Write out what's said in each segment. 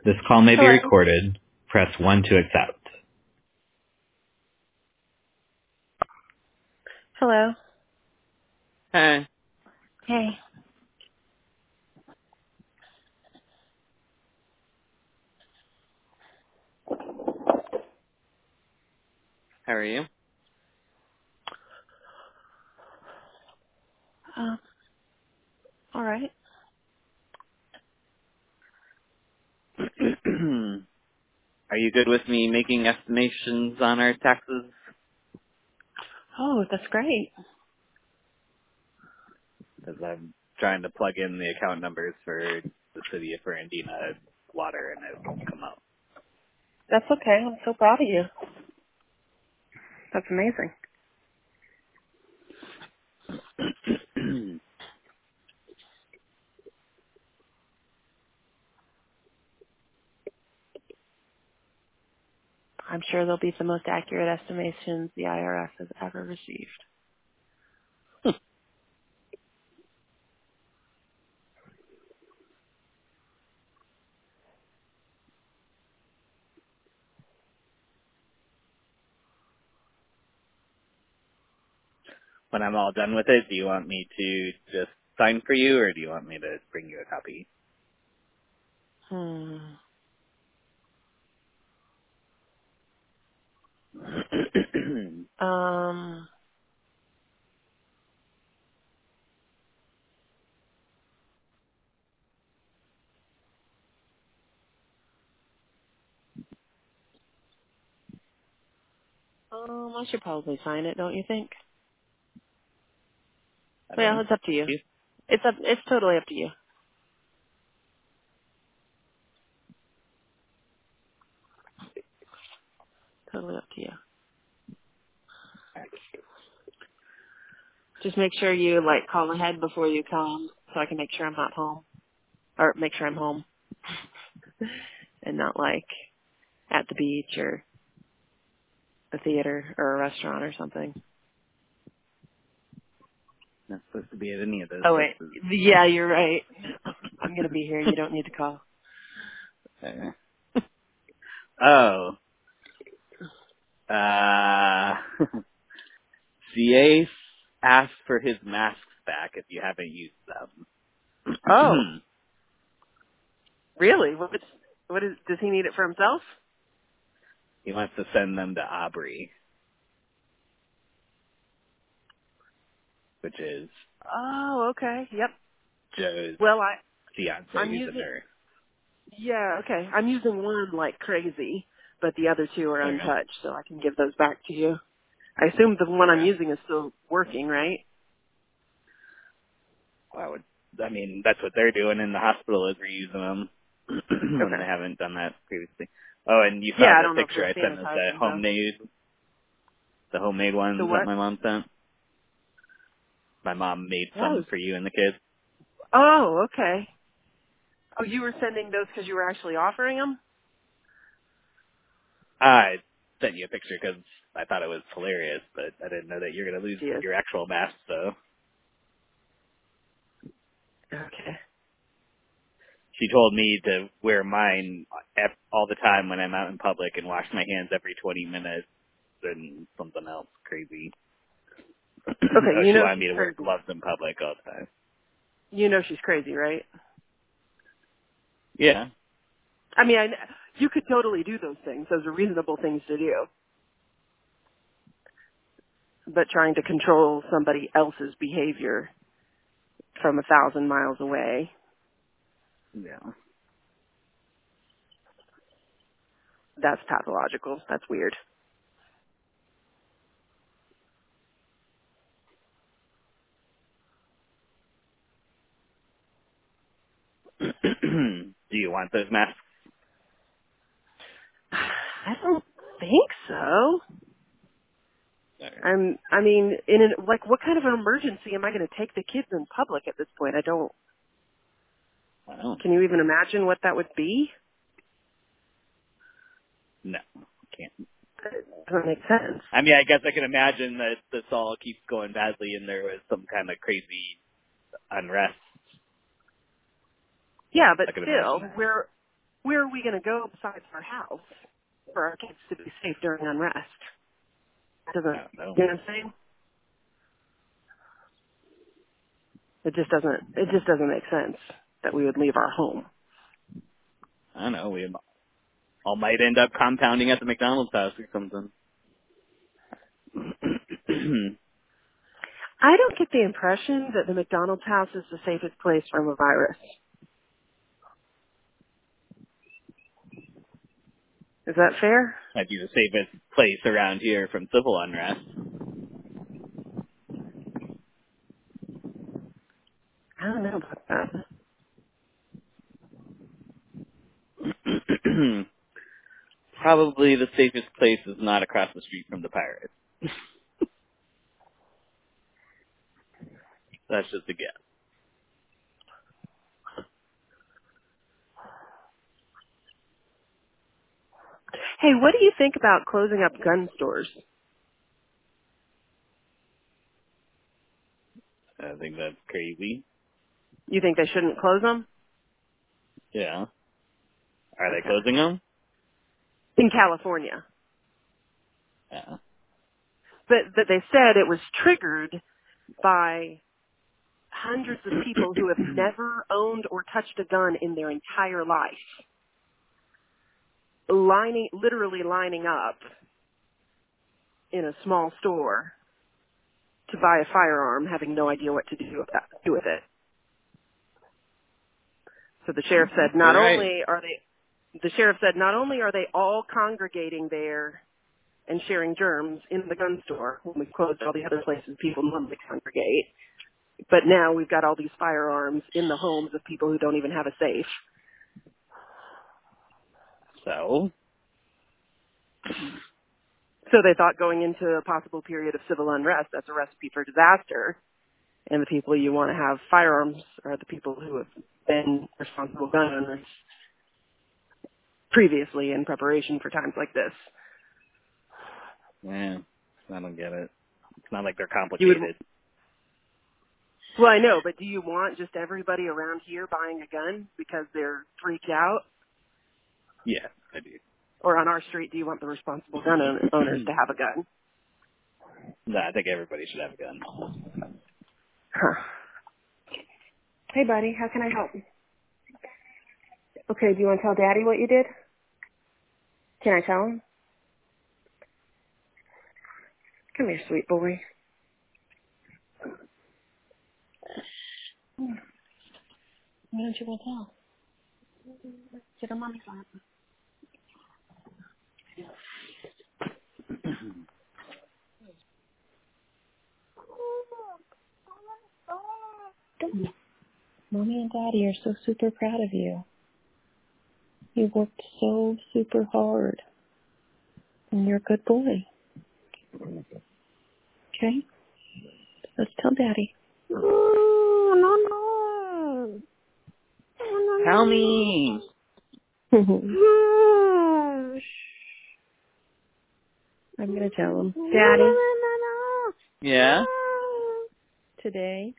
This call may be Hello. recorded. Press 1 to accept. Hello. Hey, Hey. how are you? All right. Are you good with me making estimations on our taxes? Oh, that's great. Because I'm trying to plug in the account numbers for the city of Ferrandina water, and it won't come out. That's okay. I'm so proud of you. That's amazing. I'm sure they'll be the most accurate estimations the IRS has ever received. When I'm all done with it, do you want me to just sign for you, or do you want me to bring you a copy? Um, I should probably sign it, don't you think? I don't Well, know. it's up to you. You? It's totally up to you. Totally up to you. Just make sure you call ahead before you come so I can make sure I'm not home. Or make sure I'm home and not at the beach or a theater or a restaurant or something. Not supposed to be at any of those Oh wait, places. yeah, you're right. I'm gonna be here. You don't need to call. Oh. CA asked for his masks back if you haven't used Oh, them. really? What is? Does he need it for himself? He wants to send them to Aubrey, which is Oh, okay. Yep. Joe's Well, fiance I'm who's a using. nurse. Yeah, okay. I'm using one like crazy, but the other two are Okay. untouched, so I can give those back to you. I assume the one I'm Okay. using is still working, right? I mean, that's what they're doing in the hospital is reusing them when Okay. they haven't done that previously. Oh, and you Yeah, saw I the don't know if picture they're I sent of sanitizing though. the homemade The ones that what? my mom sent. My mom made Wow. some for you and the kids. Oh, okay. Oh, you were sending those because you were actually offering them? I sent you a picture because I thought it was hilarious, but I didn't know that you're going to lose She is. your actual mask, so. Okay. She told me to wear mine all the time when I'm out in public and wash my hands every 20 minutes and something else crazy. Okay, Oh, you she know wanted she's me to wear crazy. gloves in public all the time. You know she's crazy, right? Yeah. I mean, you could totally do those things. Those are reasonable things to do. But trying to control somebody else's behavior from 1,000 miles away, Yeah. that's pathological. That's weird. Do you want those masks? I don't think so. Or, I mean, what kind of an emergency am I going to take the kids in public at this point? I don't know. Can you even imagine what that would be? No, can't. It doesn't make sense. I mean, I guess I can imagine that this all keeps going badly and there was some kind of crazy unrest. Yeah, but I can imagine still, that. where are we going to go besides our house for our kids to be safe during unrest? Doesn't, I don't know. you know what I'm saying? It just doesn't make sense that we would leave our home. I don't know. We all might end up compounding at the McDonald's house or something. I don't get the impression that the McDonald's house is the safest place from a virus. Is that fair? Might be the safest place around here from civil unrest. I don't know about that. Probably the safest place is not across the street from the Pirates. That's just a guess. Hey, what do you think about closing up gun stores? I think that's crazy. You think they shouldn't close them? Yeah. Are they Okay. closing them? In California. Yeah. But they said it was triggered by hundreds of people who have never owned or touched a gun in their entire life. Literally lining up in a small store to buy a firearm, having no idea what to do with it. So the sheriff said All right. not only are they all congregating there and sharing germs in the gun store when we've closed all the other places people normally congregate, but now we've got all these firearms in the homes of people who don't even have a safe. So, So they thought going into a possible period of civil unrest, that's a recipe for disaster. And the people you want to have firearms are the people who have been responsible gun owners previously in preparation for times like this. yeah, I don't get it. It's not like they're You would, complicated. well, I know, but do you want just everybody around here buying a gun because they're freaked out? Yeah, I do. Or on our street, do you want the responsible gun owners to have a gun? No, I think everybody should have a gun. Huh. Hey, buddy, how can I help? Okay, do you want to tell Daddy what you did? Can I tell him? Come here, sweet boy. Why don't you want to tell? Sit on mommy's lap. Mommy and Daddy are so super proud of you. You worked so super hard. And you're a good boy. Okay? Let's tell Daddy. No. Tell me. I'm going to tell him. Daddy. Yeah? Today.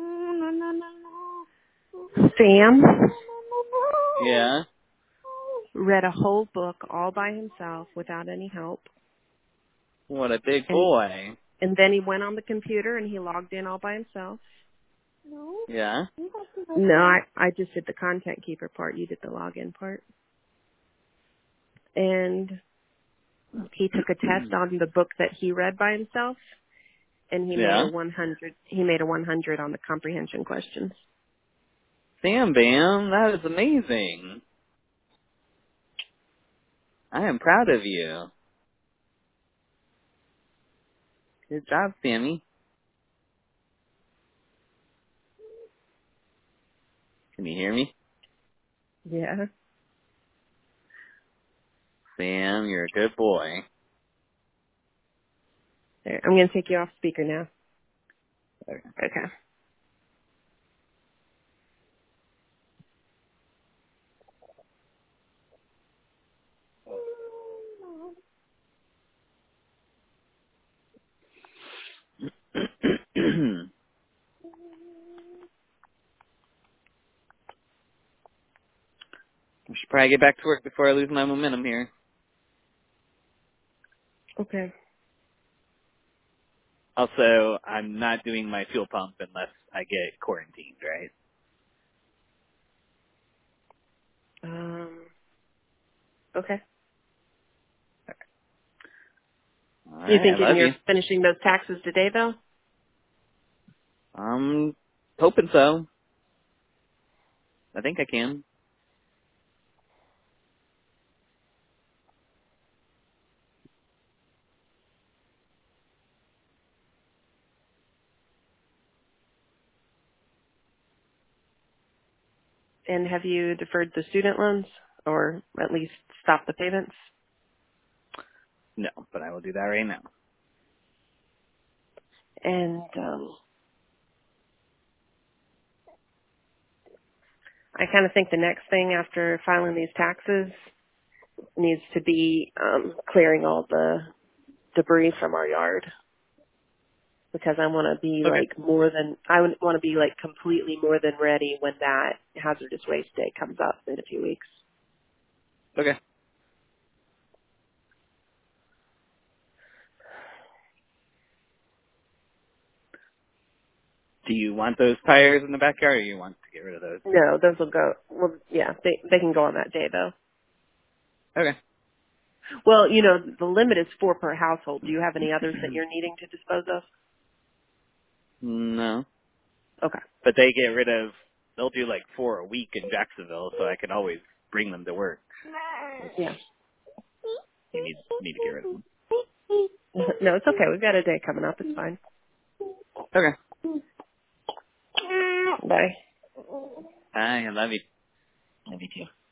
Sam Yeah? read a whole book all by himself without any help. What a big boy. And then he went on the computer and he logged in all by himself. Yeah? No, I just did the content keeper part. You did the login part. And he took a test on the book that he read by himself, and he made Yeah? a 100. He made a 100 on the comprehension questions. Sam Bam, that is amazing. I am proud of you. Good job, Sammy. Can you hear me? Yeah. Sam, you're a good boy. There, I'm going to take you off speaker now. Okay. We should probably get back to work before I lose my momentum here. Okay. Also, I'm not doing my fuel pump unless I get quarantined, right? Okay. All You right, I thinking love you. you're finishing those taxes today, though? I'm hoping so. I think I can. And have you deferred the student loans, or at least stopped the payments? No, but I will do that right now. And I kind of think the next thing after filing these taxes needs to be clearing all the debris from our yard, because I want to be Okay. I want to be like completely more than ready when that hazardous waste day comes up in a few weeks. Okay. Do you want those tires in the backyard, or you want to get rid of those? No, those will go. Well, yeah, they can go on that day though. Okay. Well, the limit is 4 per household. Do you have any others that you're needing to dispose of? No. Okay. But they get rid of, they'll do like 4 a week in Jacksonville, so I can always bring them to work. Yeah. You need to get rid of them. No, it's okay. We've got a day coming up. It's fine. Okay. Bye. Hi, I love you. Love you too.